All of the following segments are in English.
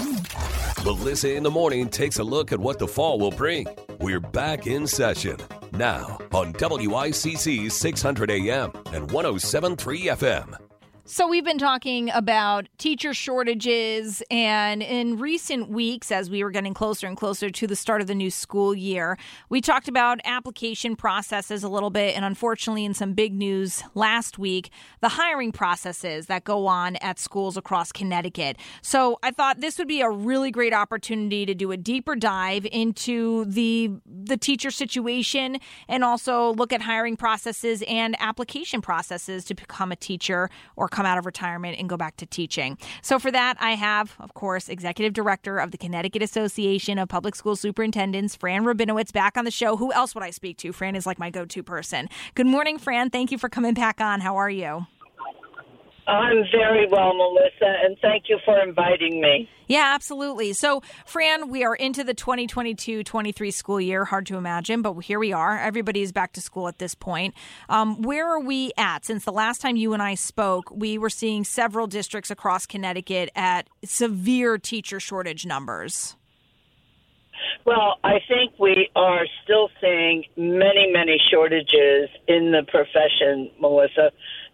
Melissa in the Morning takes a look at what the fall will bring. We're back in session now on WICC 600 AM and 107.3 FM. So we've been talking about teacher shortages, and in recent weeks, as we were getting closer and closer to the start of the new school year, we talked about application processes a little bit, and unfortunately, in some big news last week, the hiring processes that go on at schools across Connecticut. So I thought this would be a really great opportunity to do a deeper dive into the teacher situation and also look at hiring processes and application processes to become a teacher or come out of retirement and go back to teaching. So for that, I have, of course, Executive Director of the Connecticut Association of Public School Superintendents, Fran Rabinowitz, back on the show. Who else would I speak to? Fran is like my go-to person. Good morning, Fran. Thank you for coming back on. How are you? I'm very well, Melissa, and thank you for inviting me. Yeah, absolutely. So, Fran, we are into the 2022-23 school year. Hard to imagine, but here we are. Everybody is back to school at this point. Where are we at? Since the last time you and I spoke, we were seeing several districts across Connecticut at severe teacher shortage numbers. Well, I think we are still seeing many shortages in the profession, Melissa.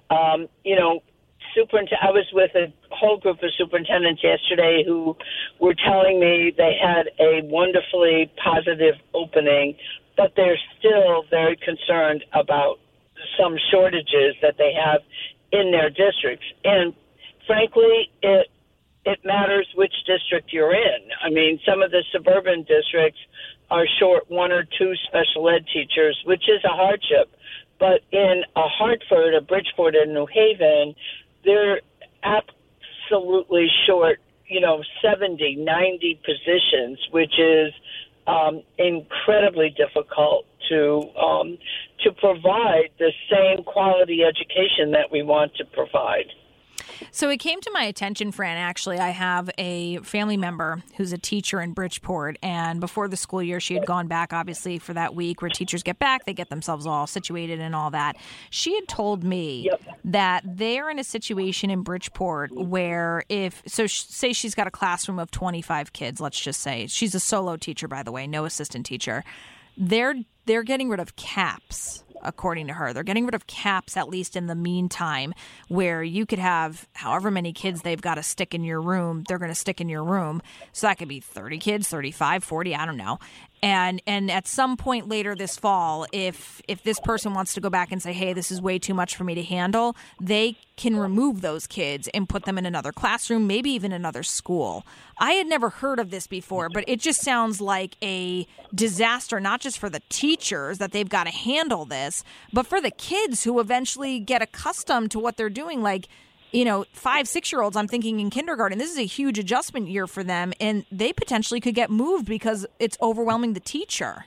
I was with a whole group of superintendents yesterday who were telling me they had a wonderfully positive opening, but they're still very concerned about some shortages that they have in their districts. And frankly, it matters which district you're in. I mean, some of the suburban districts are short one or two special ed teachers, which is a hardship. But in a Hartford, a Bridgeport, and New Haven, they're absolutely short, 70, 90 positions, which is incredibly difficult to provide the same quality education that we want to provide. So it came to my attention, Fran, actually, I have a family member who's a teacher in Bridgeport, and before the school year, she had gone back, obviously, for that week where teachers get back, they get themselves all situated and all that. She had told me that they're in a situation in Bridgeport where say she's got a classroom of 25 kids, let's just say. She's a solo teacher, by the way, no assistant teacher. They're getting rid of caps. According to her, they're getting rid of caps, at least in the meantime, where you could have however many kids they've got to stick in your room, they're going to stick in your room. So that could be 30 kids, 35, 40, I don't know. And at some point later this fall, if this person wants to go back and say, hey, this is way too much for me to handle, they can remove those kids and put them in another classroom, maybe even another school. I had never heard of this before, but it just sounds like a disaster, not just for the teachers that they've got to handle this, but for the kids who eventually get accustomed to what they're doing. Like, 5-6-year-olds, I'm thinking in kindergarten, this is a huge adjustment year for them, and they potentially could get moved because it's overwhelming the teacher.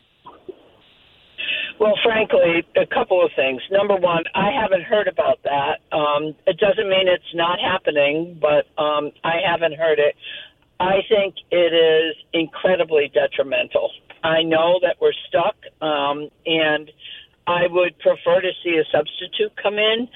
Well, frankly, a couple of things. Number one, I haven't heard about that. It doesn't mean it's not happening, but I haven't heard it. I think it is incredibly detrimental. I know that we're stuck, and I would prefer to see a substitute come in.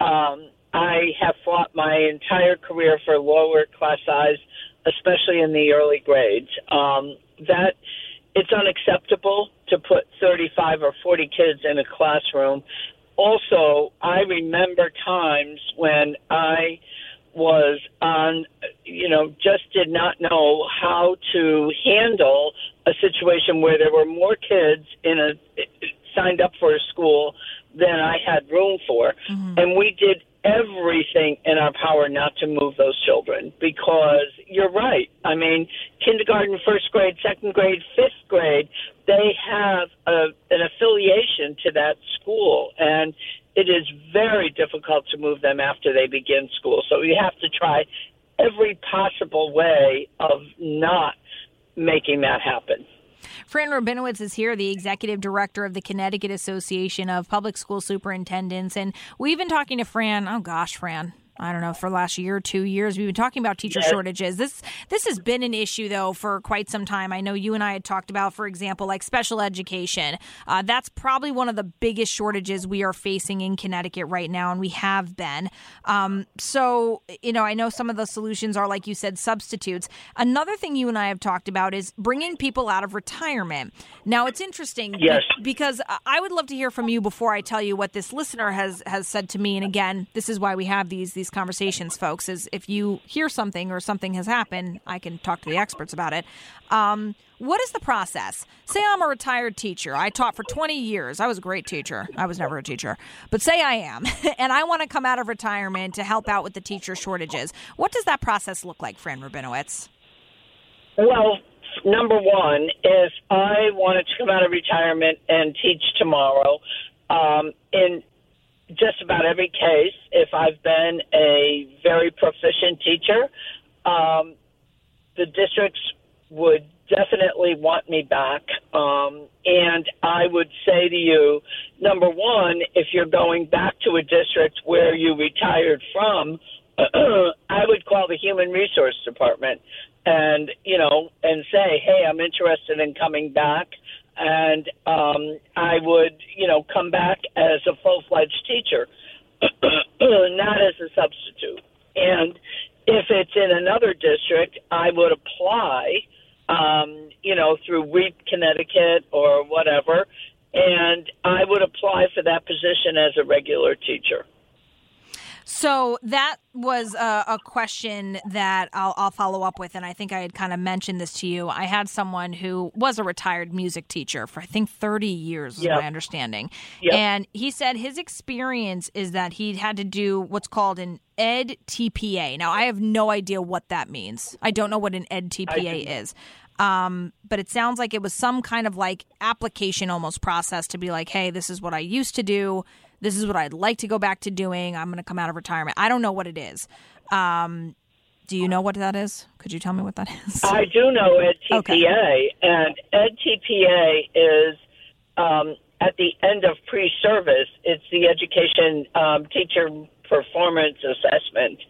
I have fought my entire career for lower class size, especially in the early grades. That it's unacceptable to put 35 or 40 kids in a classroom. Also, I remember times when I was on, just did not know how to handle a situation where there were more kids signed up for a school than I had room for. Mm-hmm. And we did everything in our power not to move those children, because you're right. I mean, kindergarten, first grade, second grade, fifth grade, they have an affiliation to that school, and it is very difficult to move them after they begin school. So you have to try every possible way of not making that happen. Fran Rabinowitz is here, the Executive Director of the Connecticut Association of Public School Superintendents. And we've been talking to Fran, Fran, I don't know, for the last year or 2 years. We've been talking about teacher shortages. This has been an issue, though, for quite some time. I know you and I had talked about, for example, like special education. That's probably one of the biggest shortages we are facing in Connecticut right now, and we have been. So, I know some of the solutions are, like you said, substitutes. Another thing you and I have talked about is bringing people out of retirement. Now, it's interesting because I would love to hear from you before I tell you what this listener has said to me. And again, this is why we have these conversations, folks, is if you hear something or something has happened, I can talk to the experts about it. What is the process? Say I'm a retired teacher. I taught for 20 years. I was a great teacher. I was never a teacher. But say I am, and I want to come out of retirement to help out with the teacher shortages. What does that process look like, Fran Rabinowitz? Well, number one, if I wanted to come out of retirement and teach tomorrow, in just about every case, if I've been a very proficient teacher, the districts would definitely want me back. And I would say to you, number one, if you're going back to a district where you retired from, I would call the Human Resource Department and say, hey, I'm interested in coming back. And I would, come back as a full-fledged teacher, not as a substitute. And if it's in another district, I would apply, through REAP Connecticut or whatever, and I would apply for that position as a regular teacher. So that was a question that I'll follow up with, and I think I had kind of mentioned this to you. I had someone who was a retired music teacher for, I think, 30 years, is my understanding. Yep. And he said his experience is that he had to do what's called an EdTPA. Now, I have no idea what that means. I don't know what an EdTPA is. But it sounds like it was some kind of like application almost process to be like, hey, this is what I used to do. This is what I'd like to go back to doing. I'm going to come out of retirement. I don't know what it is. Do you know what that is? Could you tell me what that is? I do know EdTPA. Okay. And EdTPA is at the end of pre-service. It's the Education Teacher Performance Assessment.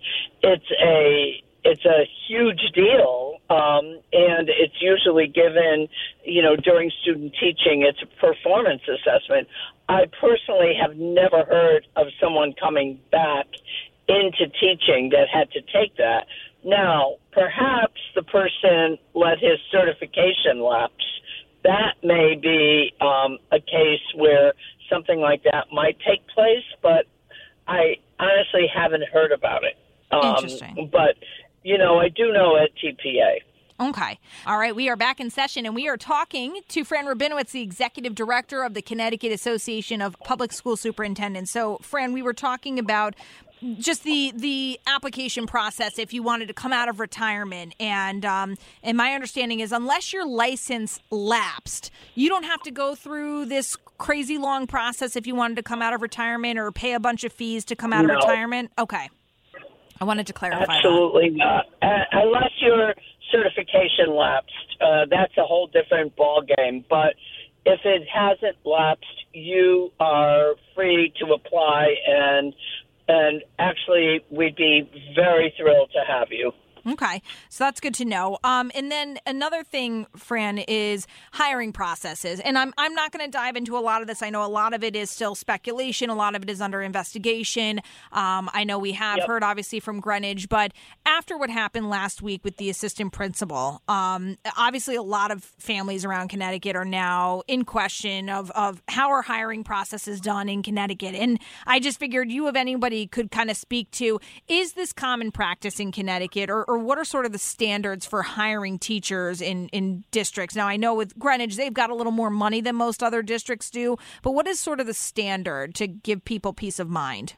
It's a huge deal, and it's usually given, during student teaching. It's a performance assessment. I personally have never heard of someone coming back into teaching that had to take that. Now, perhaps the person let his certification lapse. That may be a case where something like that might take place, but I honestly haven't heard about it. Interesting. But I do know at TPA. Okay. All right. We are back in session, and we are talking to Fran Rabinowitz, the Executive Director of the Connecticut Association of Public School Superintendents. So, Fran, we were talking about just the application process if you wanted to come out of retirement. And my understanding is unless your license lapsed, you don't have to go through this crazy long process if you wanted to come out of retirement or pay a bunch of fees to come out of retirement. Okay. I wanted to clarify Absolutely not. Unless your certification lapsed, that's a whole different ballgame. But if it hasn't lapsed, you are free to apply, and actually we'd be very thrilled to have you. Okay, so that's good to know. And then another thing, Fran, is hiring processes. And I'm not going to dive into a lot of this. I know a lot of it is still speculation. A lot of it is under investigation. I know we have heard, obviously, from Greenwich. But after what happened last week with the assistant principal, obviously a lot of families around Connecticut are now in question of how our hiring process is done in Connecticut. And I just figured you, if anybody, could kind of speak to, is this common practice in Connecticut, or what are sort of the standards for hiring teachers in districts? Now, I know with Greenwich, they've got a little more money than most other districts do, but what is sort of the standard to give people peace of mind?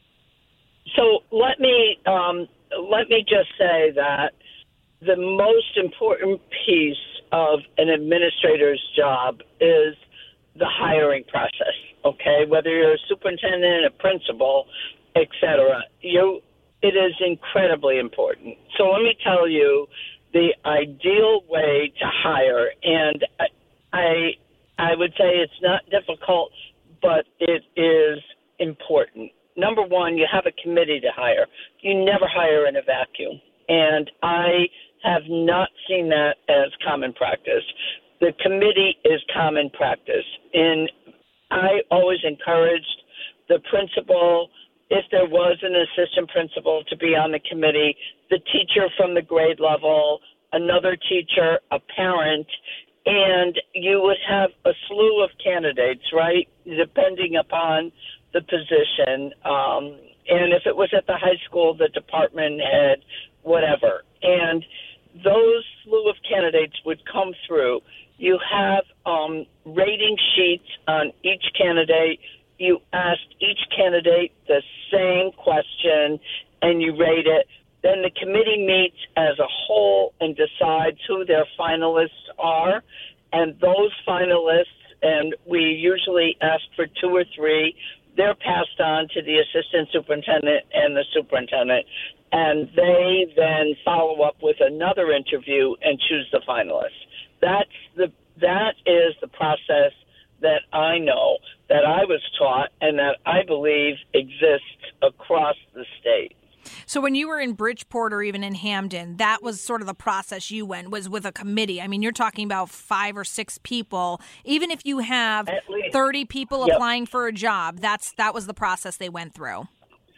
So let me just say that the most important piece of an administrator's job is the hiring process, okay? Whether you're a superintendent, a principal, et cetera, it is incredibly important. So let me tell you the ideal way to hire, and I would say it's not difficult, but it is important. number one, you have a committee to hire. You never hire in a vacuum. And I have not seen that as common practice. The committee is common practice. And I always encouraged the principal, if there was an assistant principal, to be on the committee, the teacher from the grade level, another teacher, a parent, and you would have a slew of candidates, right, depending upon the position. And if it was at the high school, the department head, whatever. And those slew of candidates would come through. You have rating sheets on each candidate. You asked each candidate the same question, and you rate it. Then the committee meets as a whole and decides who their finalists are. And those finalists, and we usually ask for 2 or 3, they're passed on to the assistant superintendent and the superintendent. And they then follow up with another interview and choose the finalists. That is the process that I know, that I was taught, and that I believe exists across the state. So when you were in Bridgeport or even in Hamden, that was sort of the process you went, was with a committee. I mean, you're talking about 5 or 6 people. Even if you have 30 people applying for a job, that was the process they went through.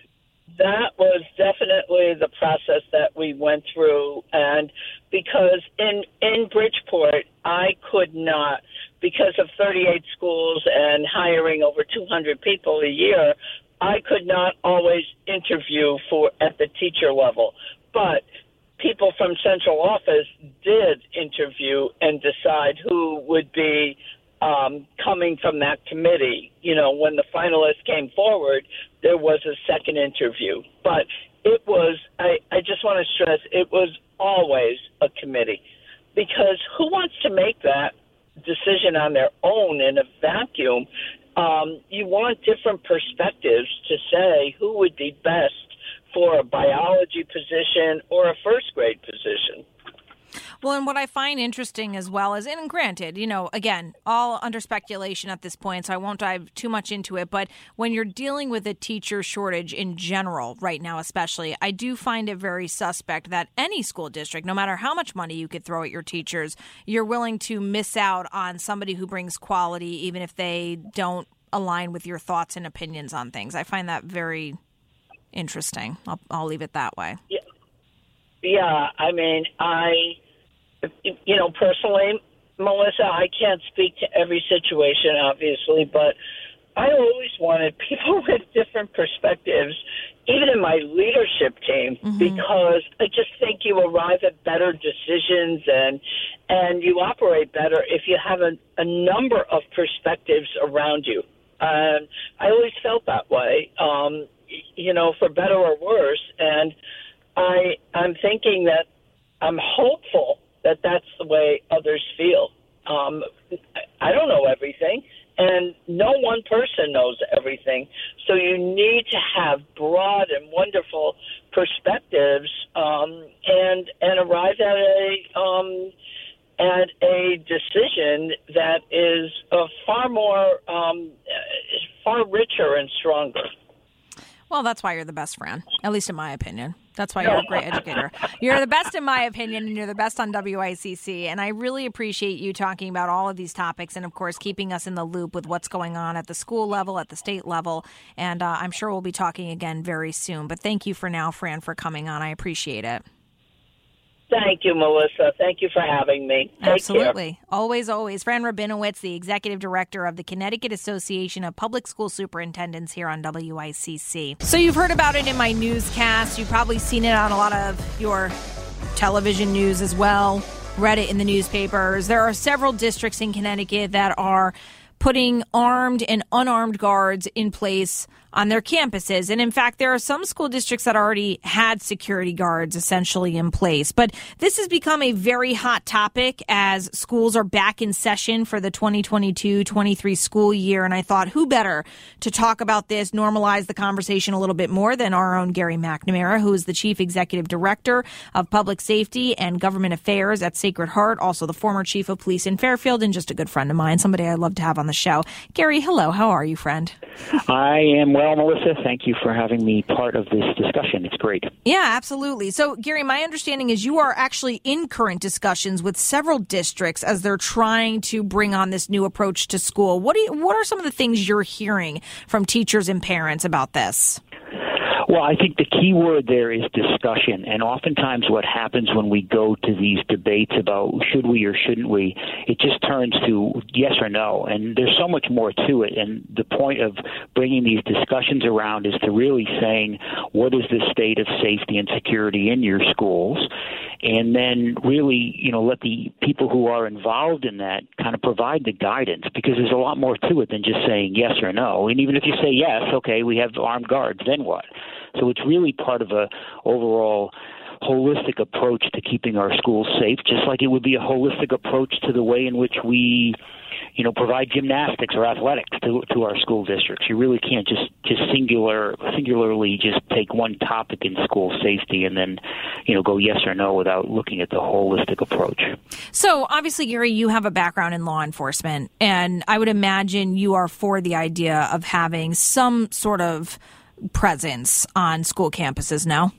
That was definitely the process that we went through. And because in Bridgeport, I could not, because of 38 schools and hiring over 200 people a year, I could not always interview at the teacher level. But people from central office did interview and decide who would be coming from that committee. You know, when the finalists came forward, there was a second interview. But it was, I just want to stress, it was always a committee. Because who wants to make that decision on their own in a vacuum? You want different perspectives to say who would be best for a biology position or a first grade position. Well, and what I find interesting as well is, and granted, you know, again, all under speculation at this point, so I won't dive too much into it, but when you're dealing with a teacher shortage in general right now especially, I do find it very suspect that any school district, no matter how much money you could throw at your teachers, you're willing to miss out on somebody who brings quality even if they don't align with your thoughts and opinions on things. I find that very interesting. I'll leave it that way. Yeah, I mean, personally, Melissa, I can't speak to every situation, obviously, but I always wanted people with different perspectives, even in my leadership team, because I just think you arrive at better decisions and you operate better if you have a number of perspectives around you. I always felt that way, for better or worse. And I'm thinking that I'm hopeful that that's the way others feel. I don't know everything, and no one person knows everything. So you need to have broad and wonderful perspectives and arrive at a decision that is far richer and stronger. Well, that's why you're the best, Fran, at least in my opinion. That's why you're a great educator. You're the best in my opinion, and you're the best on WICC. And I really appreciate you talking about all of these topics and, of course, keeping us in the loop with what's going on at the school level, at the state level. And I'm sure we'll be talking again very soon. But thank you for now, Fran, for coming on. I appreciate it. Thank you, Melissa. Thank you for having me. Take Absolutely. Care. Always, always. Fran Rabinowitz, the Executive Director of the Connecticut Association of Public School Superintendents here on WICC. So you've heard about it in my newscast. You've probably seen it on a lot of your television news as well, read it in the newspapers. There are several districts in Connecticut that are putting armed and unarmed guards in place on their campuses. And in fact, there are some school districts that already had security guards essentially in place. But this has become a very hot topic as schools are back in session for the 2022-23 school year. And I thought, who better to talk about this, normalize the conversation a little bit more than our own Gary McNamara, who is the Chief Executive Director of Public Safety and Government Affairs at Sacred Heart, also the former Chief of Police in Fairfield, and just a good friend of mine, somebody I love to have on the show. Gary, hello. How are you, friend? I am well, Melissa. Thank you for having me part of this discussion. It's great. Yeah, absolutely. So, Gary, my understanding is you are actually in current discussions with several districts as they're trying to bring on this new approach to school. What are some of the things you're hearing from teachers and parents about this? Well, I think the key word there is discussion. And oftentimes what happens when we go to these debates about should we or shouldn't we, it just turns to yes or no. And there's so much more to it. And the point of bringing these discussions around is to really saying what is the state of safety and security in your schools, and then really, let the people who are involved in that kind of provide the guidance, because there's a lot more to it than just saying yes or no. And even if you say yes, okay, we have armed guards, then what? So it's really part of a overall holistic approach to keeping our schools safe, just like it would be a holistic approach to the way in which we, provide gymnastics or athletics to our school districts. You really can't just singularly just take one topic in school safety and then, go yes or no without looking at the holistic approach. So obviously, Gary, you have a background in law enforcement, and I would imagine you are for the idea of having some sort of presence on school campuses now.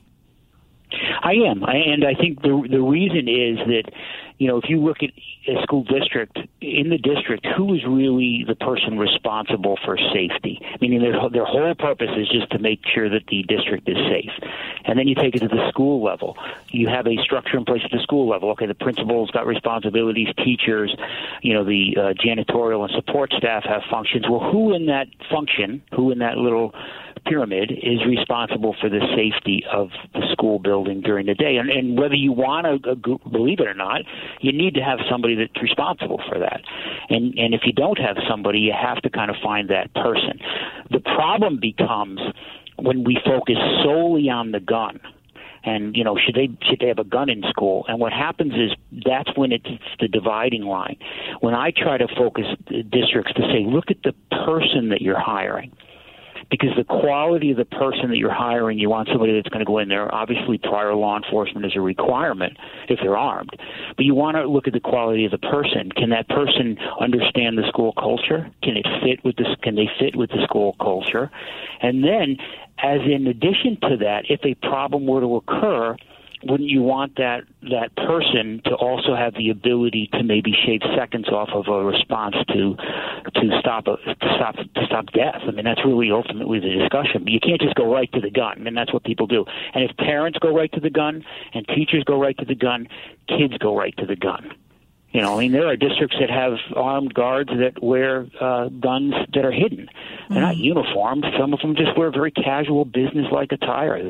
I am. And I think the reason is that, if you look at a school district, in the district, who is really the person responsible for safety? Meaning their whole purpose is just to make sure that the district is safe. And then you take it to the school level. You have a structure in place at the school level. Okay, the principal's got responsibilities, teachers, the janitorial and support staff have functions. Well, who in that function, who in that little pyramid is responsible for the safety of the school building during the day? And whether you want to believe it or not, you need to have somebody that's responsible for that. And if you don't have somebody, you have to kind of find that person. The problem becomes when we focus solely on the gun. And, should they have a gun in school? And what happens is that's when it's the dividing line. When I try to focus districts to say, look at the person that you're hiring, because the quality of the person that you're hiring, you want somebody that's going to go in there. Obviously, prior law enforcement is a requirement if they're armed. But you want to look at the quality of the person. Can that person understand the school culture? Can they fit with the school culture? And then, as in addition to that, if a problem were to occur, wouldn't you want that person to also have the ability to maybe shave seconds off of a response to stop death? I mean, that's really ultimately the discussion. But you can't just go right to the gun, and that's what people do. And if parents go right to the gun and teachers go right to the gun, kids go right to the gun. There are districts that have armed guards that wear guns that are hidden. They're not uniformed. Some of them just wear very casual, business-like attire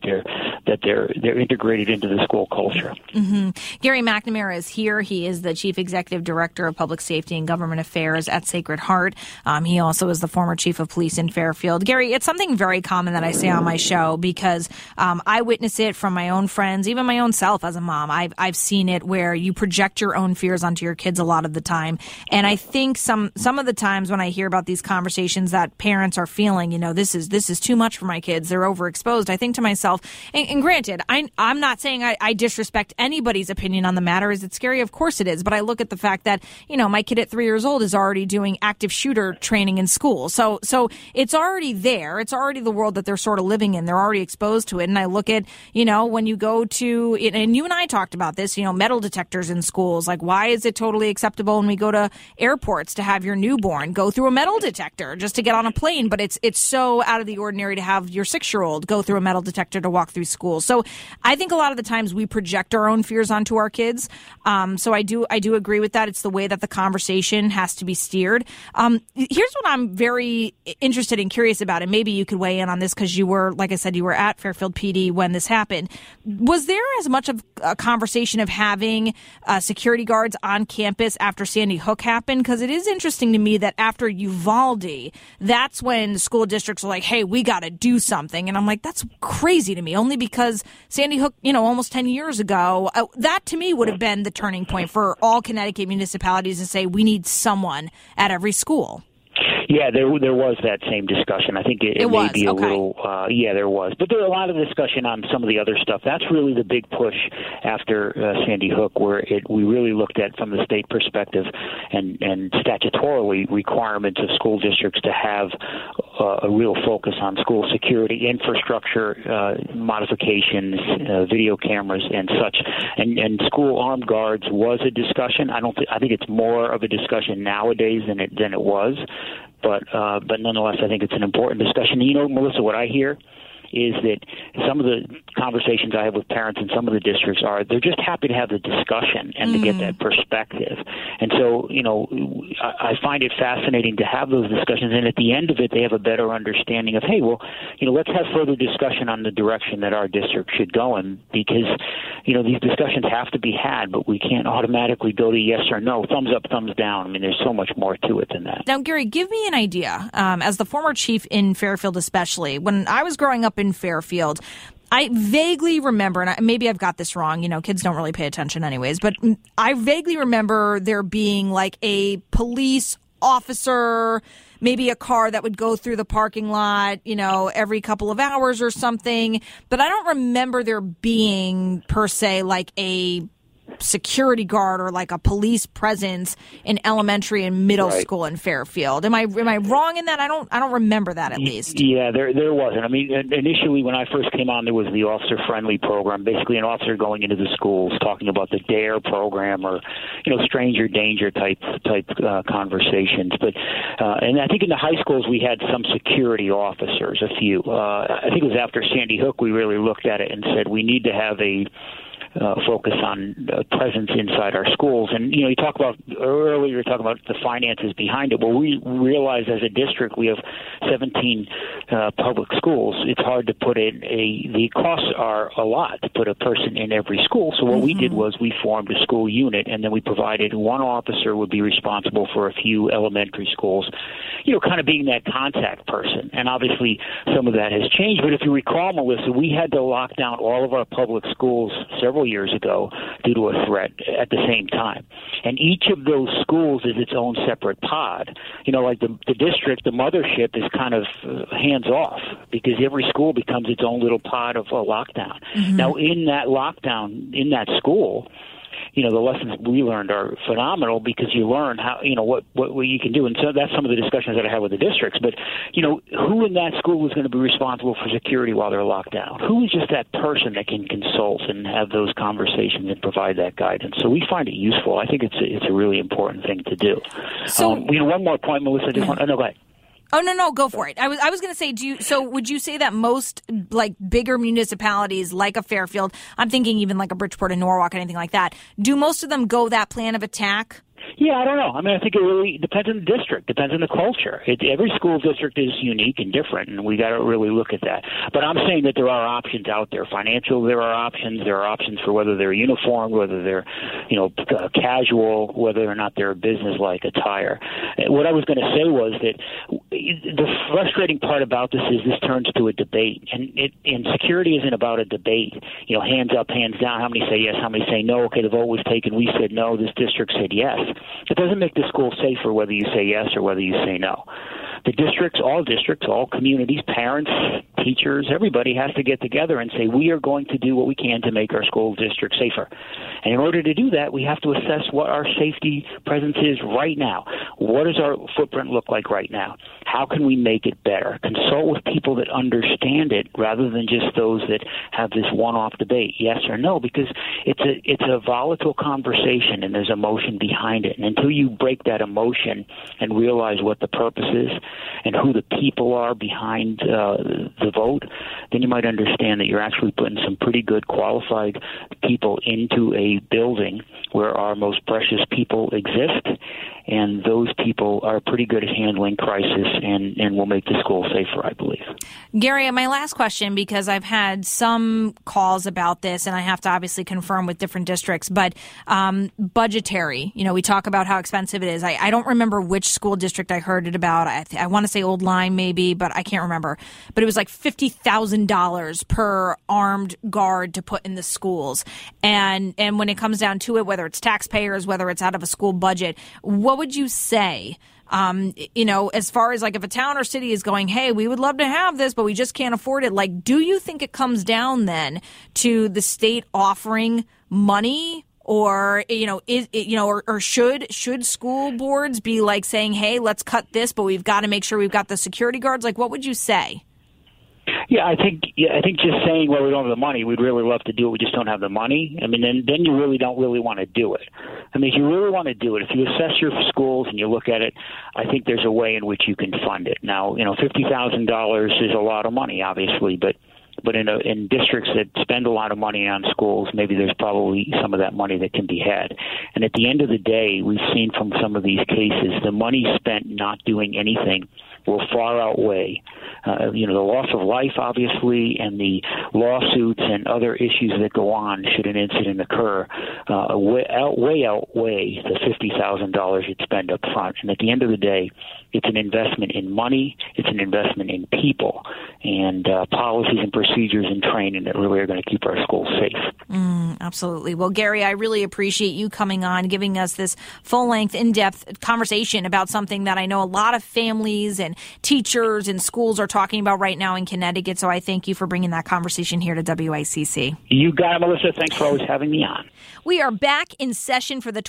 that they're integrated into the school culture. Mm-hmm. Gary McNamara is here. He is the Chief Executive Director of Public Safety and Government Affairs at Sacred Heart. He also is the former Chief of Police in Fairfield. Gary, it's something very common that I say on my show because I witness it from my own friends, even my own self as a mom. I've seen it where you project your own fears onto your kids a lot of the time. And I think some of the times when I hear about these conversations that parents are feeling, this is too much for my kids, they're overexposed, I think to myself, and granted, I'm not saying I disrespect anybody's opinion on the matter. Is it scary? Of course it is. But I look at the fact that, my kid at 3 years old is already doing active shooter training in school. So it's already there. It's already the world that they're sort of living in. They're already exposed to it. And I look at, when you go to, and you and I talked about this, metal detectors in schools, like why is it totally acceptable when we go to airports to have your newborn go through a metal detector just to get on a plane? But it's so out of the ordinary to have your 6-year-old go through a metal detector to walk through school. So I think a lot of the times we project our own fears onto our kids. So I do agree with that. It's the way that the conversation has to be steered. Here's what I'm very interested and curious about, and maybe you could weigh in on this because you were, like I said, you were at Fairfield PD when this happened. Was there as much of a conversation of having security guards on campus after Sandy Hook happened? Because it is interesting to me that after Uvalde, that's when school districts are like, hey, we got to do something. And I'm like, that's crazy to me, only because Sandy Hook, almost 10 years ago, that to me would have been the turning point for all Connecticut municipalities to say we need someone at every school. Yeah, there was that same discussion. I think it may be a little, there was. But there was a lot of discussion on some of the other stuff. That's really the big push after Sandy Hook, where we really looked at, from the state perspective and statutorily, requirements of school districts to have a real focus on school security, infrastructure, modifications, video cameras, and such. And school armed guards was a discussion. I think it's more of a discussion nowadays than it was. But nonetheless, I think it's an important discussion. You know, Melissa, what I hear is that some of the conversations I have with parents in some of the districts they're just happy to have the discussion and to get that perspective. And so, you know, I find it fascinating to have those discussions, and at the end of it, they have a better understanding of, hey, well, you know, let's have further discussion on the direction that our district should go in, because, you know, these discussions have to be had, but we can't automatically go to yes or no, thumbs up, thumbs down. I mean, there's so much more to it than that. Now, Gary, give me an idea, as the former chief in Fairfield especially, when I was growing up in Fairfield, I vaguely remember, and maybe I've got this wrong, you know, kids don't really pay attention anyways, but I vaguely remember there being like a police officer, maybe a car that would go through the parking lot, you know, every couple of hours or something. But I don't remember there being, per se, like a security guard or like a police presence in elementary and middle school in Fairfield. Am I wrong in that? I don't remember that, at least. Yeah, there wasn't. I mean, initially when I first came on, there was the officer friendly program, basically an officer going into the schools talking about the DARE program, or, you know, stranger danger type conversations. But and I think in the high schools we had some security officers, a few. I think it was after Sandy Hook we really looked at it and said we need to have a focus on presence inside our schools. And, you know, you talk about earlier, you were talking about the finances behind it. Well, we realize as a district we have 17 public schools. It's hard to put in the costs are a lot to put a person in every school. So what we did was we formed a school unit, and then we provided one officer would be responsible for a few elementary schools, you know, kind of being that contact person. And obviously some of that has changed. But if you recall, Melissa, we had to lock down all of our public schools several years ago due to a threat at the same time. And each of those schools is its own separate pod. You know, like the district, the mothership is kind of hands off, because every school becomes its own little pod of a lockdown. Now, in that lockdown, in that school, you know, the lessons we learned are phenomenal, because you learn how, you know, what you can do. And so that's some of the discussions that I have with the districts. But, you know, who in that school is going to be responsible for security while they're locked down? Who is just that person that can consult and have those conversations and provide that guidance? So we find it useful. I think it's a really important thing to do. So, you know, one more point, Melissa. No, go ahead. Oh, no, go for it. I was going to say, would you say that most, like, bigger municipalities like a Fairfield, I'm thinking even like a Bridgeport and Norwalk, anything like that, do most of them go that plan of attack? Yeah, I don't know. I mean, I think it really depends on the district, depends on the culture. Every school district is unique and different, and we got to really look at that. But I'm saying that there are options out there. Financial, there are options. There are options for whether they're uniformed, whether they're, you know, casual, whether or not they're business-like attire. What I was going to say was that the frustrating part about this is this turns to a debate, and security isn't about a debate. You know, hands up, hands down. How many say yes? How many say no? Okay, the vote was taken. We said no. This district said yes. It doesn't make the school safer whether you say yes or whether you say no. The districts, all communities, parents, teachers, everybody has to get together and say, we are going to do what we can to make our school district safer. And in order to do that, we have to assess what our safety presence is right now. What does our footprint look like right now? How can we make it better? Consult with people that understand it rather than just those that have this one-off debate, yes or no, because it's a volatile conversation and there's emotion behind it. And until you break that emotion and realize what the purpose is and who the people are behind the vote, then you might understand that you're actually putting some pretty good qualified people into a building where our most precious people exist, and those people are pretty good at handling crisis and will make the school safer, I believe. Gary, my last question, because I've had some calls about this, and I have to obviously confirm with different districts, but budgetary, you know, we talk about how expensive it is. I don't remember which school district I heard it about. I want to say Old Lyme maybe, but I can't remember. But it was like $50,000 per armed guard to put in the schools. And when it comes down to it, whether it's taxpayers, whether it's out of a school budget, what what would you say? As far as like if a town or city is going, hey, we would love to have this, but we just can't afford it. Like, do you think it comes down then to the state offering money? Or, should school boards be like saying, hey, let's cut this, but we've got to make sure we've got the security guards? Like, what would you say? Yeah, I think just saying, well, we don't have the money, we'd really love to do it, we just don't have the money. I mean, then you really don't really want to do it. I mean, if you really want to do it, if you assess your schools and you look at it, I think there's a way in which you can fund it. Now, $50,000 is a lot of money, obviously, but in districts that spend a lot of money on schools, maybe there's probably some of that money that can be had. And at the end of the day, we've seen from some of these cases, the money spent not doing anything will far outweigh the loss of life, obviously, and the lawsuits and other issues that go on should an incident occur way outweigh the $50,000 you'd spend up front. And at the end of the day, it's an investment in money, it's an investment in people, and policies and procedures and training that really are going to keep our schools safe. Absolutely. Well, Gary, I really appreciate you coming on, giving us this full-length, in-depth conversation about something that I know a lot of families and teachers and schools are talking about right now in Connecticut. So I thank you for bringing that conversation here to WICC. You got it, Melissa. Thanks for always having me on. We are back in session for the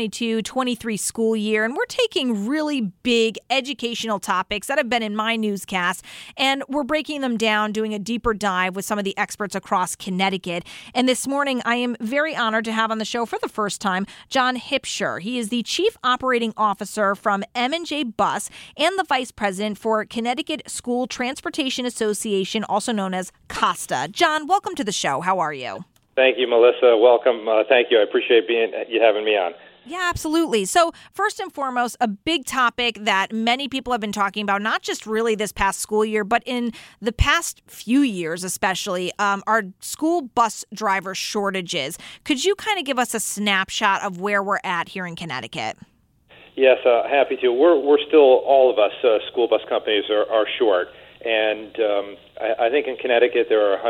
2022-23 school year, and we're taking really big educational topics that have been in my newscast, and we're breaking them down, doing a deeper dive with some of the experts across Connecticut. And this morning, I am very honored to have on the show for the first time John Hipsher. He is the Chief Operating Officer from M&J Bus and the Vice President for Connecticut School Transportation Association, also known as COSTA. John, welcome to the show. How are you? Thank you, Melissa. Welcome. Thank you. I appreciate you having me on. Yeah, absolutely. So first and foremost, a big topic that many people have been talking about, not just really this past school year, but in the past few years especially, are school bus driver shortages. Could you kind of give us a snapshot of where we're at here in Connecticut? Yes, happy to. We're still, all of us, school bus companies are short. And I think in Connecticut there are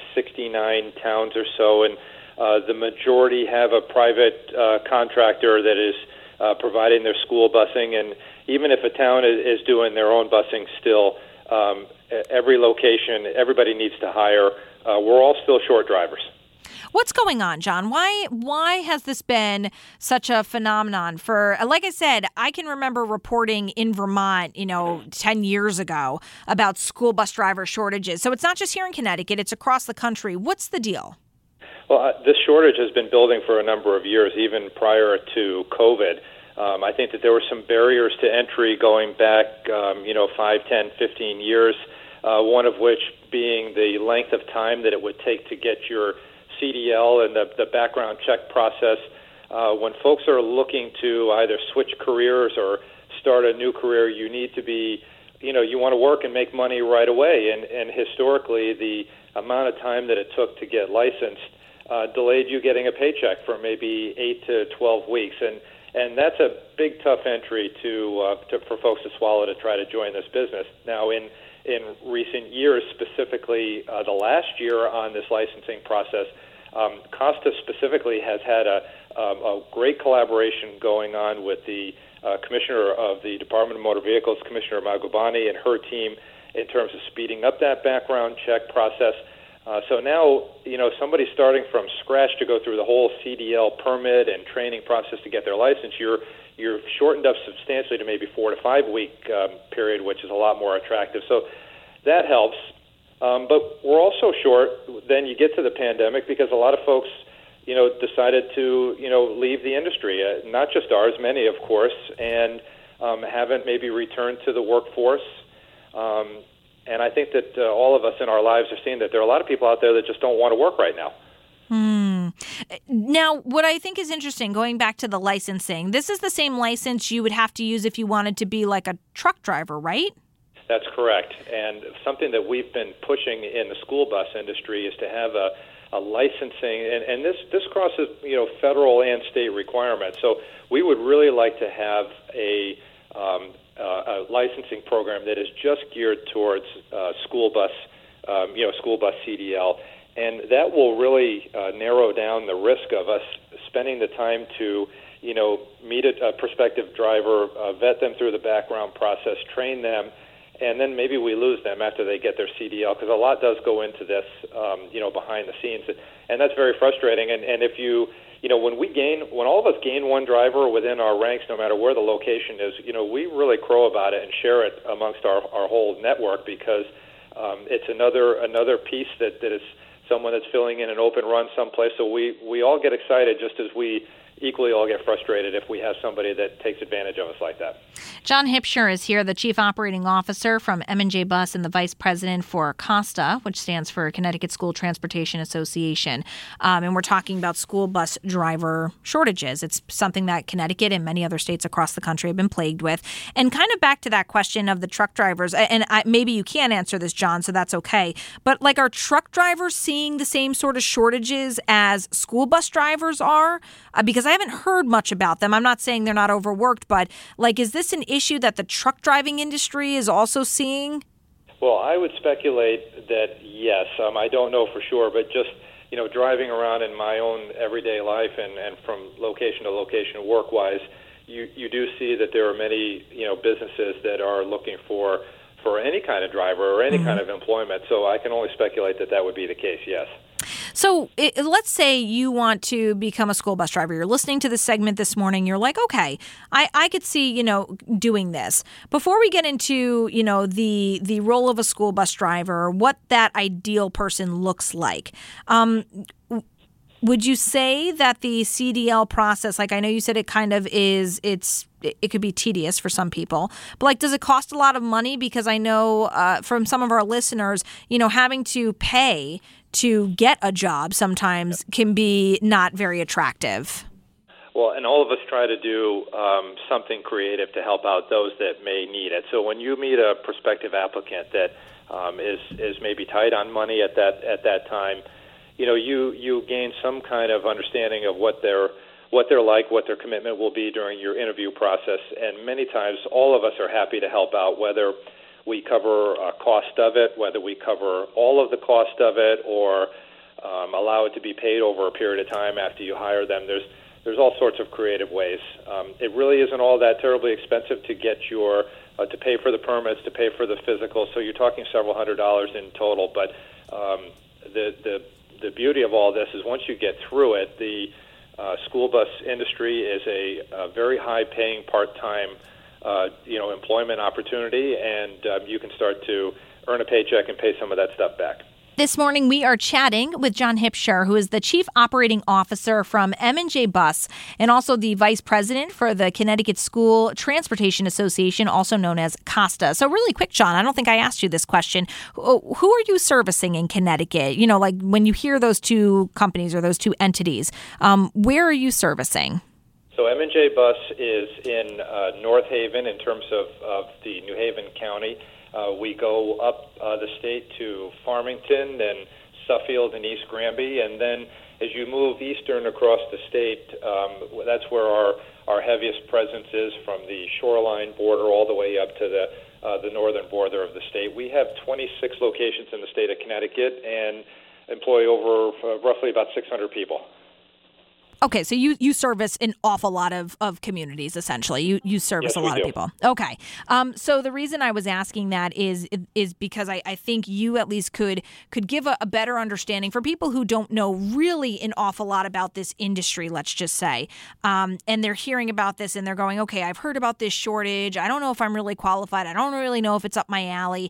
169 towns or so, and the majority have a private contractor that is providing their school busing. And even if a town is doing their own busing still, every location, everybody needs to hire. We're all still short drivers. What's going on, John? Why has this been such a phenomenon? For, like I said, I can remember reporting in Vermont, 10 years ago about school bus driver shortages. So it's not just here in Connecticut, it's across the country. What's the deal? Well, this shortage has been building for a number of years, even prior to COVID. I think that there were some barriers to entry going back, 5, 10, 15 years, one of which being the length of time that it would take to get your CDL and the background check process. When folks are looking to either switch careers or start a new career, you need to be, you want to work and make money right away. And historically, the amount of time that it took to get licensed delayed you getting a paycheck for maybe 8 to 12 weeks. And that's a big, tough entry for folks to swallow to try to join this business. Now, in recent years, specifically the last year on this licensing process, COSTA specifically has had a great collaboration going on with the Commissioner of the Department of Motor Vehicles, Commissioner Mahbubani, and her team in terms of speeding up that background check process. So now, somebody starting from scratch to go through the whole CDL permit and training process to get their license, you're shortened up substantially to maybe 4 to 5 week period, which is a lot more attractive. So that helps. But we're also short. Then you get to the pandemic because a lot of folks, decided to, leave the industry. Not just ours, many, of course, and haven't maybe returned to the workforce. And I think that all of us in our lives are seeing that there are a lot of people out there that just don't want to work right now. Now, what I think is interesting, going back to the licensing, this is the same license you would have to use if you wanted to be like a truck driver, right? That's correct. And something that we've been pushing in the school bus industry is to have a licensing, and this crosses, federal and state requirements. So we would really like to have a licensing program that is just geared towards school bus CDL, and that will really narrow down the risk of us spending the time to, meet a prospective driver, vet them through the background process, train them, and then maybe we lose them after they get their CDL, because a lot does go into this, behind the scenes, and that's very frustrating. And if when all of us gain one driver within our ranks, no matter where the location is, we really crow about it and share it amongst our whole network, because it's another piece that is someone that's filling in an open run someplace. So we all get excited, just as we equally all get frustrated if we have somebody that takes advantage of us like that. John Hipscher is here, the Chief Operating Officer from M&J Bus and the Vice President for COSTA, which stands for Connecticut School Transportation Association. And we're talking about school bus driver shortages. It's something that Connecticut and many other states across the country have been plagued with. And kind of back to that question of the truck drivers, and maybe you can't answer this, John, so that's okay. But are truck drivers seeing the same sort of shortages as school bus drivers are? Because I haven't heard much about them. I'm not saying they're not overworked, but is this an issue that the truck driving industry is also seeing? Well, I would speculate that yes. I don't know for sure, but just driving around in my own everyday life and from location to location work-wise, you do see that there are many businesses that are looking for any kind of driver or any kind of employment. So I can only speculate that would be the case, yes. So let's say you want to become a school bus driver. You're listening to this segment this morning. You're like, okay, I could see, doing this. Before we get into, the role of a school bus driver, what that ideal person looks like, would you say that the CDL process, I know you said it kind of is, it could be tedious for some people, but does it cost a lot of money? Because I know from some of our listeners, having to pay to get a job sometimes can be not very attractive. Well, and all of us try to do something creative to help out those that may need it. So when you meet a prospective applicant that is maybe tight on money at that time, you gain some kind of understanding of what they're like, what their commitment will be during your interview process. And many times all of us are happy to help out, whether we cover a cost of it, whether we cover all of the cost of it, or allow it to be paid over a period of time after you hire them. There's all sorts of creative ways. It really isn't all that terribly expensive to get to pay for the permits, to pay for the physical. So you're talking several $100s in total. But the beauty of all this is once you get through it, the school bus industry is a very high-paying part-time employment opportunity, and you can start to earn a paycheck and pay some of that stuff back. This morning, we are chatting with John Hipscher, who is the Chief Operating Officer from M&J Bus and also the Vice President for the Connecticut School Transportation Association, also known as COSTA. So really quick, John, I don't think I asked you this question. Who are you servicing in Connecticut? When you hear those two companies or those two entities, where are you servicing? So M&J Bus is in North Haven in terms of the New Haven County. We go up the state to Farmington and Suffield and East Granby, and then as you move eastern across the state, that's where our heaviest presence is, from the shoreline border all the way up to the northern border of the state. We have 26 locations in the state of Connecticut and employ over roughly about 600 people. Okay, so you service an awful lot of communities, essentially. You service a lot of people. Okay. So the reason I was asking that is because I think you at least could give a better understanding for people who don't know really an awful lot about this industry, let's just say. And they're hearing about this and they're going, okay, I've heard about this shortage. I don't know if I'm really qualified. I don't really know if it's up my alley.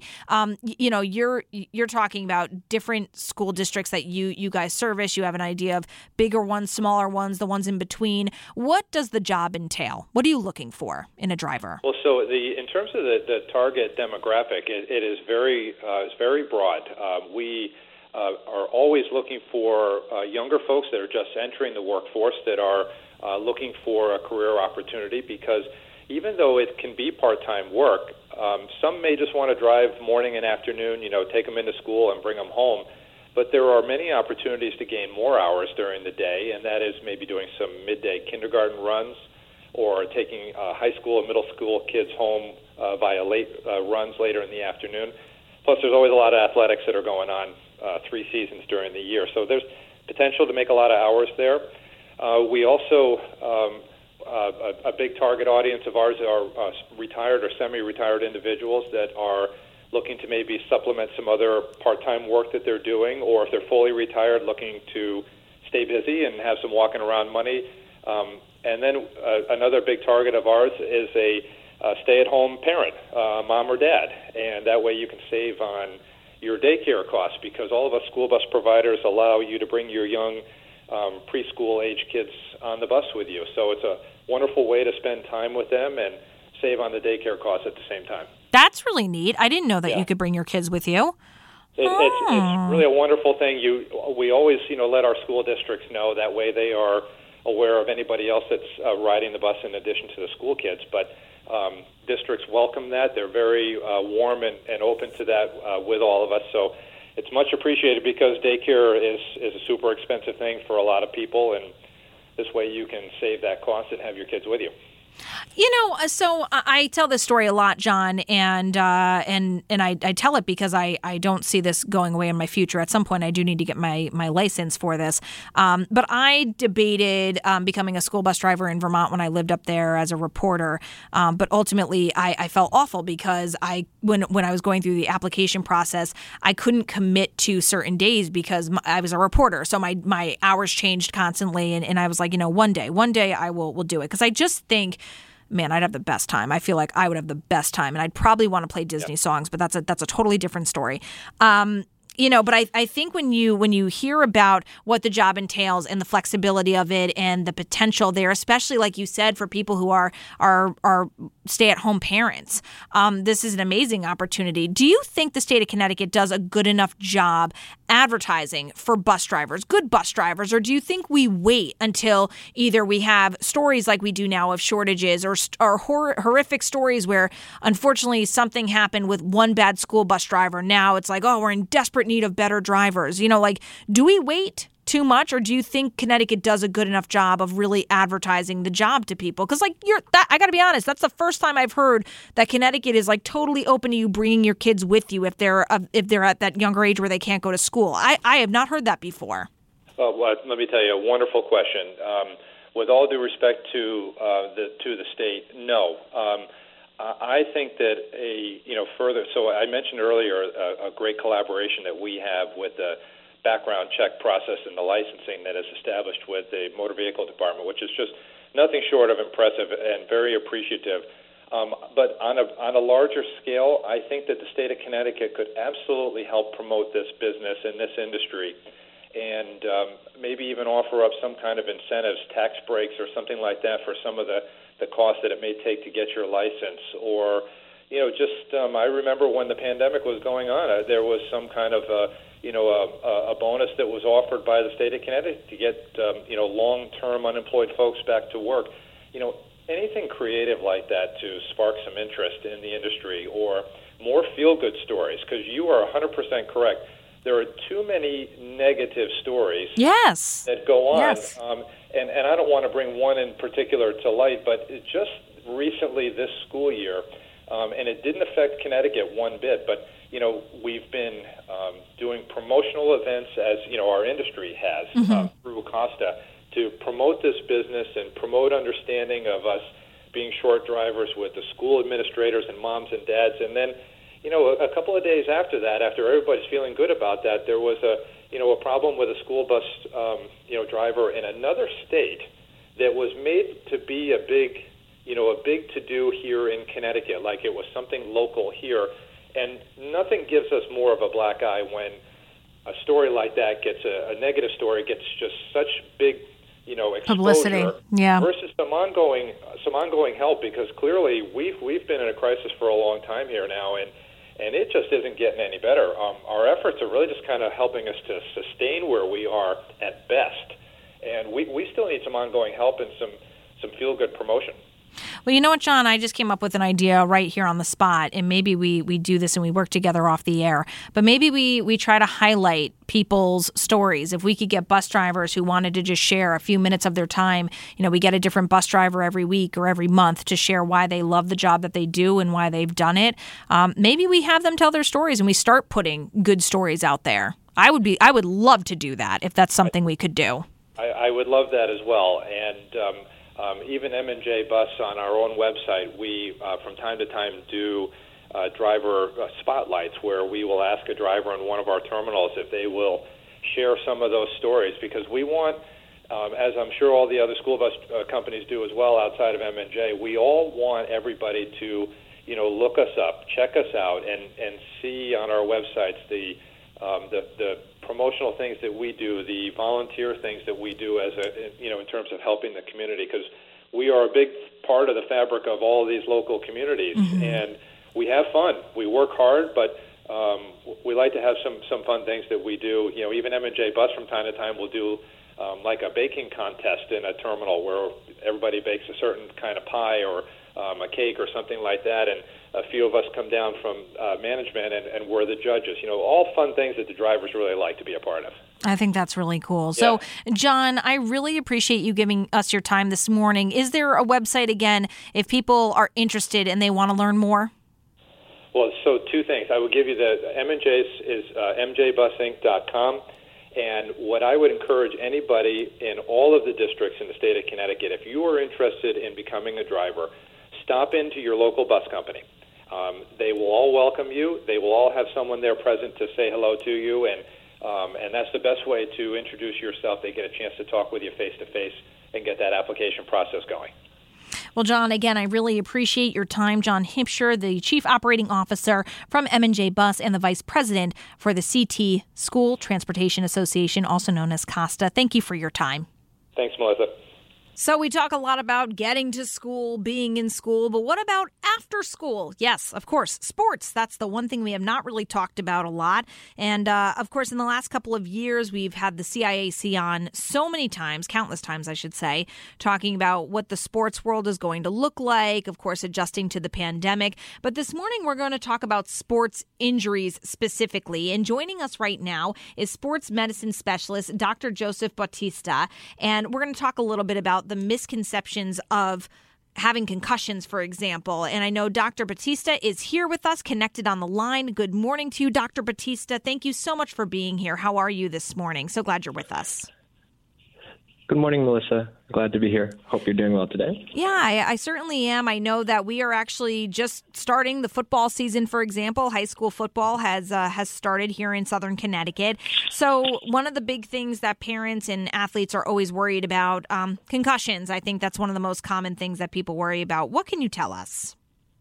You're talking about different school districts that you guys service. You have an idea of bigger ones, smaller ones, the ones in between. What does the job entail? What are you looking for in a driver? Well, so in terms of the target demographic, it is very broad. We are always looking for younger folks that are just entering the workforce, that are looking for a career opportunity, because even though it can be part-time work, some may just want to drive morning and afternoon, take them into school and bring them home. But there are many opportunities to gain more hours during the day, and that is maybe doing some midday kindergarten runs or taking high school and middle school kids home via late runs later in the afternoon. Plus, there's always a lot of athletics that are going on 3 seasons during the year. So there's potential to make a lot of hours there. We also, a big target audience of ours are retired or semi-retired individuals that are looking to maybe supplement some other part-time work that they're doing, or if they're fully retired, looking to stay busy and have some walking around money. And then another big target of ours is a stay-at-home parent, mom or dad, and that way you can save on your daycare costs, because all of us school bus providers allow you to bring your young preschool-age kids on the bus with you. So it's a wonderful way to spend time with them and save on the daycare costs at the same time. That's really neat. I didn't know that you could bring your kids with you. It's really a wonderful thing. We always, let our school districts know. That way they are aware of anybody else that's riding the bus in addition to the school kids. But districts welcome that. They're very warm and open to that with all of us. So it's much appreciated, because daycare is a super expensive thing for a lot of people, and this way you can save that cost and have your kids with you. So I tell this story a lot, John, and I tell it because I don't see this going away in my future. At some point, I do need to get my license for this. But I debated becoming a school bus driver in Vermont when I lived up there as a reporter. But ultimately, I felt awful because when I was going through the application process, I couldn't commit to certain days because I was a reporter. So my hours changed constantly, and I was like, one day I will do it, because I just think, man, I'd have the best time. I feel like I would have the best time, and I'd probably want to play Disney songs, but that's a totally different story. But I think when you hear about what the job entails and the flexibility of it and the potential there, especially like you said, for people who are stay-at-home parents, this is an amazing opportunity. Do you think the state of Connecticut does a good enough job advertising for bus drivers, good bus drivers, or do you think we wait until either we have stories like we do now of shortages or horrific stories where unfortunately something happened with one bad school bus driver? Now it's like, oh, we're in desperate need of better drivers. Do we wait too much, or do you think Connecticut does a good enough job of really advertising the job to people? Because I got to be honest, that's the first time I've heard that Connecticut is openly open to you bringing your kids with you if they're at that younger age where they can't go to school. I have not heard that before. Well, let me tell you, a wonderful question. With all due respect to the state, no. I think that further. So I mentioned earlier a great collaboration that we have with the background check process and the licensing that is established with the Motor Vehicle Department, which is just nothing short of impressive and very appreciative. But on a larger scale, I think that the state of Connecticut could absolutely help promote this business and this industry, and maybe even offer up some kind of incentives, tax breaks or something like that for some of the cost that it may take to get your license. Or, I remember when the pandemic was going on, there was some kind of a bonus that was offered by the state of Connecticut to get long-term unemployed folks back to work. Anything creative like that to spark some interest in the industry, or more feel-good stories, because you are 100% correct. There are too many negative stories that go on. Yes. And I don't want to bring one in particular to light, but just recently this school year, and it didn't affect Connecticut one bit, but we've been doing promotional events, as our industry has, through Costa, to promote this business and promote understanding of us being short drivers with the school administrators and moms and dads. And then, a couple of days after that, after everybody's feeling good about that, there was a problem with a school bus driver in another state that was made to be a big to-do here in Connecticut, like it was something local here. And nothing gives us more of a black eye when a story like that gets a negative story gets just such big, exposure, publicity, versus some ongoing help, because clearly we've been in a crisis for a long time here now, and it just isn't getting any better. Our efforts are really just kind of helping us to sustain where we are at best, and we still need some ongoing help and some feel-good promotion. Well, you know what, John? I just came up with an idea right here on the spot, and maybe we do this and we work together off the air. But maybe we try to highlight people's stories. If we could get bus drivers who wanted to just share a few minutes of their time, we get a different bus driver every week or every month to share why they love the job that they do and why they've done it. Maybe we have them tell their stories and we start putting good stories out there. I would love to do that if that's something we could do. I would love that as well. And even M&J Bus on our own website, we from time to time do driver spotlights where we will ask a driver in one of our terminals if they will share some of those stories, because we want, as I'm sure all the other school bus companies do as well outside of M&J, we all want everybody to, look us up, check us out, and see on our websites the promotional things that we do, the volunteer things that we do in terms of helping the community, because we are a big part of the fabric of all of these local communities, and we have fun. We work hard, but we like to have some fun things that we do. Even M&J Bus from time to time will do like a baking contest in a terminal where everybody bakes a certain kind of pie or a cake or something like that, and a few of us come down from management and we're the judges. All fun things that the drivers really like to be a part of. I think that's really cool. Yeah. So, John, I really appreciate you giving us your time this morning. Is there a website, again, if people are interested and they want to learn more? Well, so two things. I would give you the M&J's is mjbusinc.com. And what I would encourage anybody in all of the districts in the state of Connecticut, if you are interested in becoming a driver, stop into your local bus company. They will all welcome you. They will all have someone there present to say hello to you, and that's the best way to introduce yourself. They get a chance to talk with you face-to-face and get that application process going. Well, John, again, I really appreciate your time. John Hipsher, the Chief Operating Officer from M&J Bus and the Vice President for the CT School Transportation Association, also known as COSTA. Thank you for your time. Thanks, Melissa. So we talk a lot about getting to school, being in school, but what about after school? Yes, of course, sports. That's the one thing we have not really talked about a lot. And of course, in the last couple of years, we've had the CIAC on so many times, countless times, I should say, talking about what the sports world is going to look like, of course, adjusting to the pandemic. But this morning, we're going to talk about sports injuries specifically. And joining us right now is sports medicine specialist, Dr. Joseph Bautista. And we're going to talk a little bit about the misconceptions of having concussions, for example. And I know Dr. Bautista is here with us, connected on the line. Good morning to you, Dr. Bautista. Thank you so much for being here. How are you this morning? So glad you're with us. Good morning, Melissa. Glad to be here. Hope you're doing well today. Yeah, I certainly am. I know that we are actually just starting the football season, for example. High school football has started here in Southern Connecticut. So one of the big things that parents and athletes are always worried about, concussions. I think that's one of the most common things that people worry about. What can you tell us?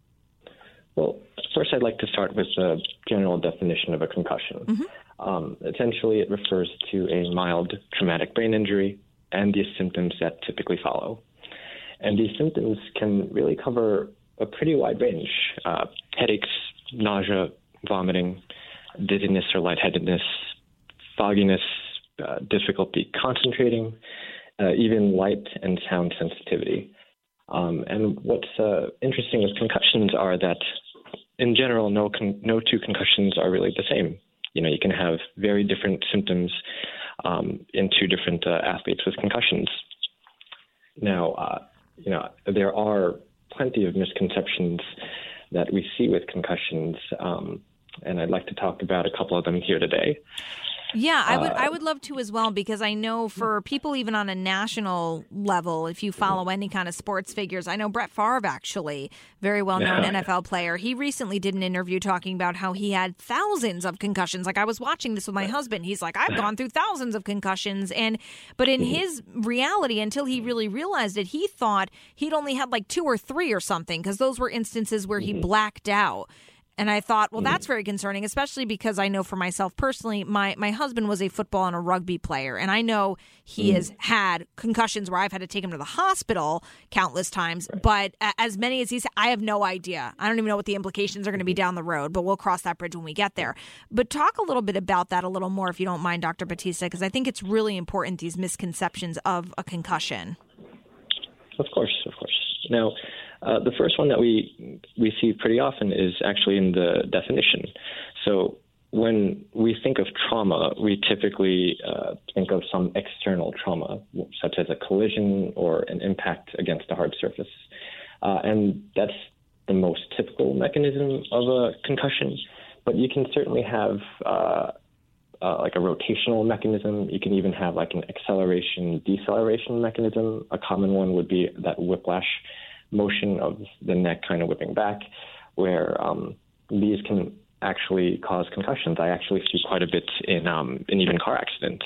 Well, first I'd like to start with the general definition of a concussion. Essentially, it refers to a mild traumatic brain injury and the symptoms that typically follow. And these symptoms can really cover a pretty wide range. Headaches, nausea, vomiting, dizziness or lightheadedness, fogginess, difficulty concentrating, even light and sound sensitivity. And what's interesting with concussions are that, in general, no two concussions are really the same. You can have very different symptoms in two different athletes with concussions. Now, there are plenty of misconceptions that we see with concussions, and I'd like to talk about a couple of them here today. Yeah, I would love to as well, because I know for people even on a national level, if you follow any kind of sports figures, I know Brett Favre, actually, very well-known NFL player, he recently did an interview talking about how he had thousands of concussions. Like, I was watching this with my husband. He's like, I've gone through thousands of concussions. But in his reality, until he really realized it, he thought he'd only had like 2 or 3 or something, because those were instances where he blacked out. And I thought, well, that's very concerning, especially because I know for myself personally, my husband was a football and a rugby player. And I know he has had concussions where I've had to take him to the hospital countless times. Right. But as many as he's, I have no idea. I don't even know what the implications are going to be down the road, but we'll cross that bridge when we get there. But talk a little bit about that a little more, if you don't mind, Dr. Bautista, because I think it's really important, these misconceptions of a concussion. Of course. Now, the first one that we see pretty often is actually in the definition. So when we think of trauma, we typically think of some external trauma, such as a collision or an impact against a hard surface. And that's the most typical mechanism of a concussion. But you can certainly have like a rotational mechanism. You can even have like an acceleration-deceleration mechanism. A common one would be that whiplash motion of the neck kind of whipping back, where these can actually cause concussions. I actually see quite a bit in even car accidents.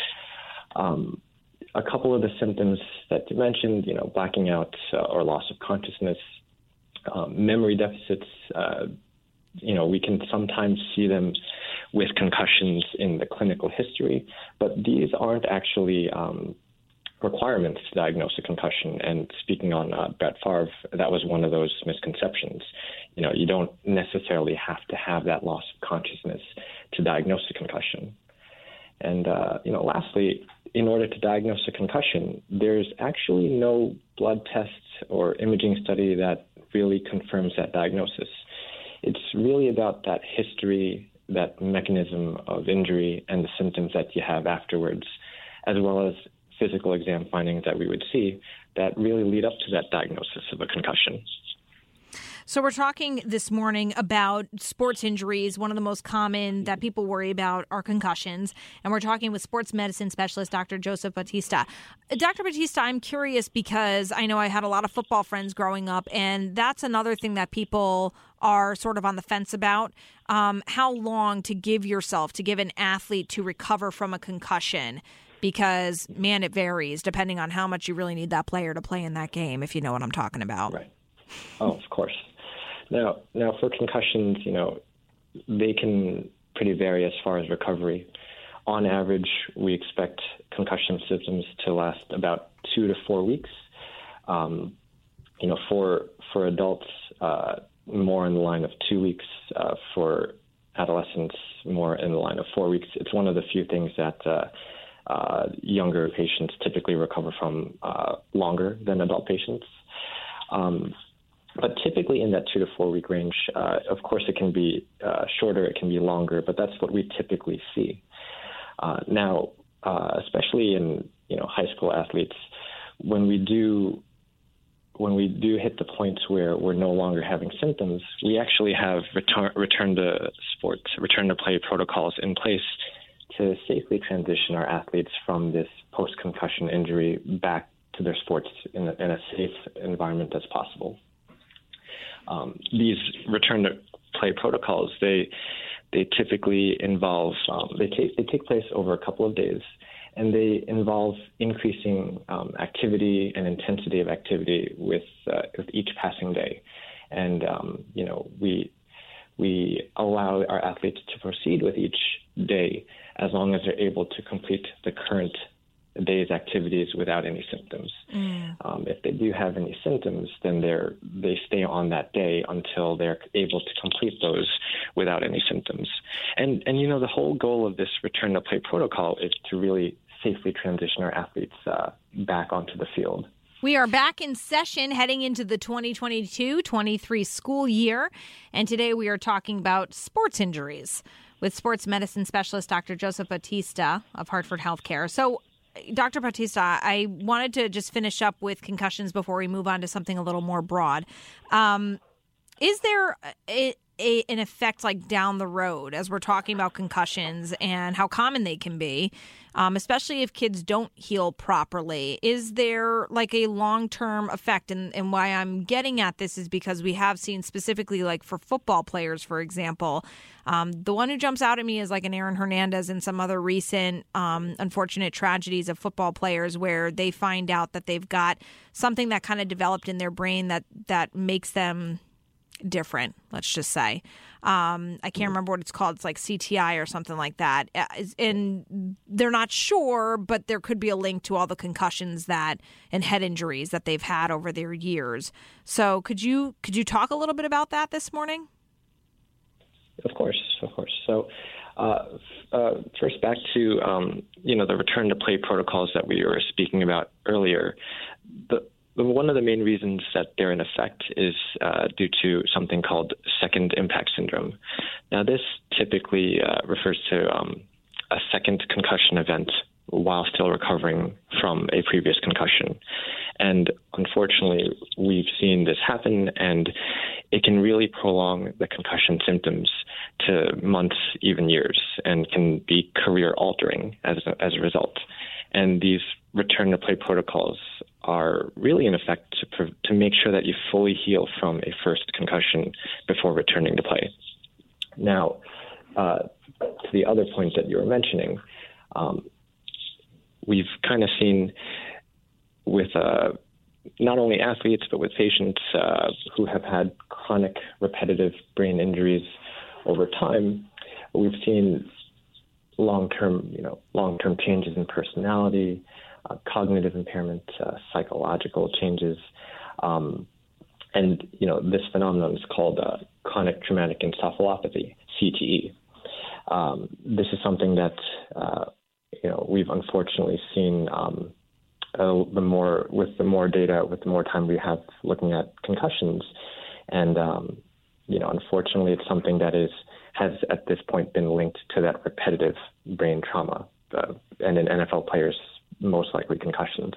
A couple of the symptoms that you mentioned, blacking out or loss of consciousness, memory deficits, we can sometimes see them with concussions in the clinical history, but these aren't actually requirements to diagnose a concussion. And speaking on Brett Favre, that was one of those misconceptions. You don't necessarily have to have that loss of consciousness to diagnose a concussion. And, lastly, in order to diagnose a concussion, there's actually no blood test or imaging study that really confirms that diagnosis. It's really about that history, that mechanism of injury, and the symptoms that you have afterwards, as well as physical exam findings that we would see that really lead up to that diagnosis of a concussion. So we're talking this morning about sports injuries. One of the most common that people worry about are concussions. And we're talking with sports medicine specialist, Dr. Joseph Battista. Dr. Battista, I'm curious because I know I had a lot of football friends growing up, and that's another thing that people are sort of on the fence about. How long to give an athlete to recover from a concussion? Because, man, it varies depending on how much you really need that player to play in that game, if you know what I'm talking about. Right. Oh, of course. Now for concussions, they can pretty vary as far as recovery. On average, we expect concussion symptoms to last about 2 to 4 weeks. For adults, more in the line of 2 weeks. For adolescents, more in the line of 4 weeks. It's one of the few things that younger patients typically recover from longer than adult patients. But typically in that 2 to 4 week range, of course, it can be shorter, it can be longer, but that's what we typically see. Now, especially in high school athletes, when we do hit the points where we're no longer having symptoms, we actually have return to play protocols in place to safely transition our athletes from this post-concussion injury back to their sports in a safe environment as possible. These return to play protocols, they typically involve, they take place over a couple of days, and they involve increasing activity and intensity of activity with each passing day. And, we allow our athletes to proceed with each day as long as they're able to complete the current day's activities without any symptoms. If they do have any symptoms, then they stay on that day until they're able to complete those without any symptoms. And the whole goal of this return to play protocol is to really safely transition our athletes back onto the field. We are back in session heading into the 2022-23 school year, and today we are talking about sports injuries with sports medicine specialist Dr. Joseph Battista of Hartford Healthcare. So, Dr. Battista, I wanted to just finish up with concussions before we move on to something a little more broad. Is there an effect like down the road as we're talking about concussions and how common they can be, especially if kids don't heal properly? Is there like a long-term effect? And why I'm getting at this is because we have seen specifically like for football players, for example, the one who jumps out at me is like an Aaron Hernandez and some other recent unfortunate tragedies of football players where they find out that they've got something that kind of developed in their brain that makes them different, let's just say. I can't remember what it's called. It's like CTI or something like that. And they're not sure, but there could be a link to all the concussions and head injuries that they've had over their years. So could you talk a little bit about that this morning? Of course. So first back to, the return to play protocols that we were speaking about earlier. One of the main reasons that they're in effect is due to something called second impact syndrome. Now, this typically refers to a second concussion event while still recovering from a previous concussion. And unfortunately, we've seen this happen, and it can really prolong the concussion symptoms to months, even years, and can be career-altering as a result. And these return-to-play protocols are really in effect to make sure that you fully heal from a first concussion before returning to play. Now, to the other point that you were mentioning, we've kind of seen with not only athletes but with patients who have had chronic repetitive brain injuries over time, we've seen long-term changes in personality, cognitive impairment, psychological changes, and this phenomenon is called chronic traumatic encephalopathy, CTE. This is something that we've unfortunately seen with the more data, with the more time we have looking at concussions, and unfortunately, it's something that has at this point been linked to that repetitive brain trauma, and in NFL players, most likely concussions.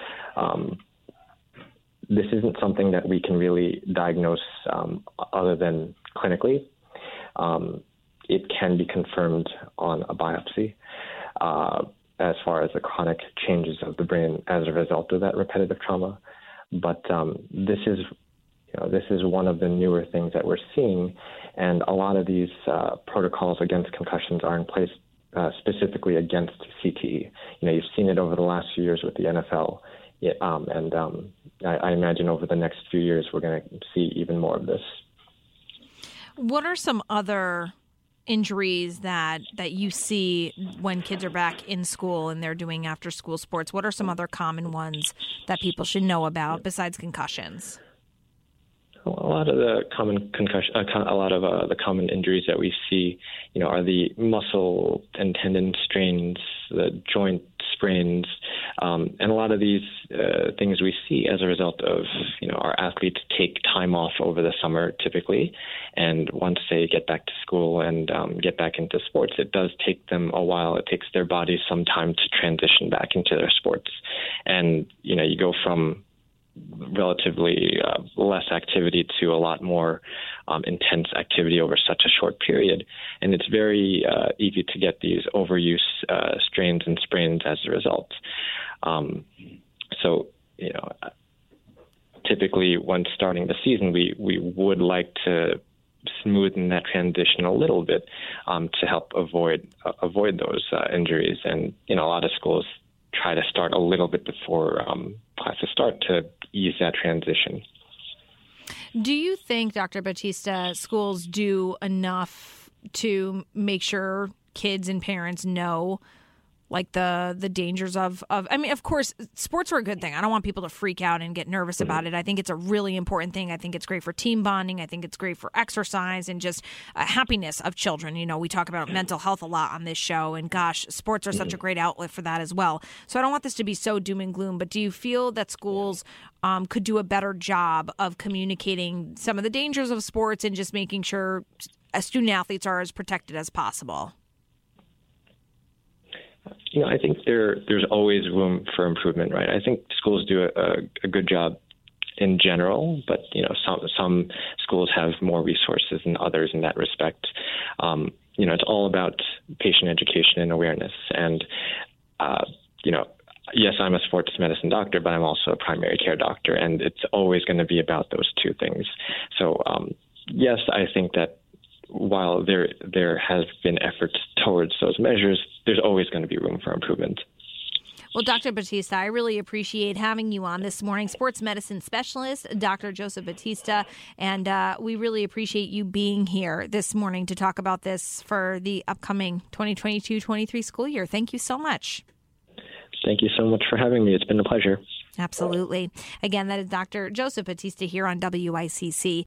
This isn't something that we can really diagnose other than clinically. It can be confirmed on a biopsy as far as the chronic changes of the brain as a result of that repetitive trauma. But this is one of the newer things that we're seeing, and a lot of these protocols against concussions are in place specifically against CTE. You've seen it over the last few years with the NFL, and I imagine over the next few years we're going to see even more of this. What are some other injuries that you see when kids are back in school and they're doing after-school sports? What are some other common ones that people should know about besides concussions? A lot of the common the common injuries that we see, are the muscle and tendon strains, the joint sprains, and a lot of these things we see as a result of, our athletes take time off over the summer typically, and once they get back to school and get back into sports, it does take them a while. It takes their bodies some time to transition back into their sports, and you go from relatively less activity to a lot more intense activity over such a short period. And it's very easy to get these overuse strains and sprains as a result. Typically when starting the season, we would like to smoothen that transition a little bit to help avoid those injuries. And, a lot of schools try to start a little bit before classes start to ease that transition. Do you think, Dr. Battista, schools do enough to make sure kids and parents know the dangers of of course, sports are a good thing. I don't want people to freak out and get nervous about it. I think it's a really important thing. I think it's great for team bonding. I think it's great for exercise and just happiness of children. We talk about mental health a lot on this show, and gosh, sports are such a great outlet for that as well. So I don't want this to be so doom and gloom, but do you feel that schools could do a better job of communicating some of the dangers of sports and just making sure student athletes are as protected as possible? I think there's always room for improvement, right? I think schools do a good job in general, but some schools have more resources than others in that respect. It's all about patient education and awareness. And yes, I'm a sports medicine doctor, but I'm also a primary care doctor, and it's always going to be about those two things. So yes, I think that while there has been efforts towards those measures, there's always going to be room for improvement. Well, Dr. Battista, I really appreciate having you on this morning. Sports medicine specialist, Dr. Joseph Battista, and we really appreciate you being here this morning to talk about this for the upcoming 2022-23 school year. Thank you so much. Thank you so much for having me. It's been a pleasure. Absolutely. Again, that is Dr. Joseph Battista here on WICC.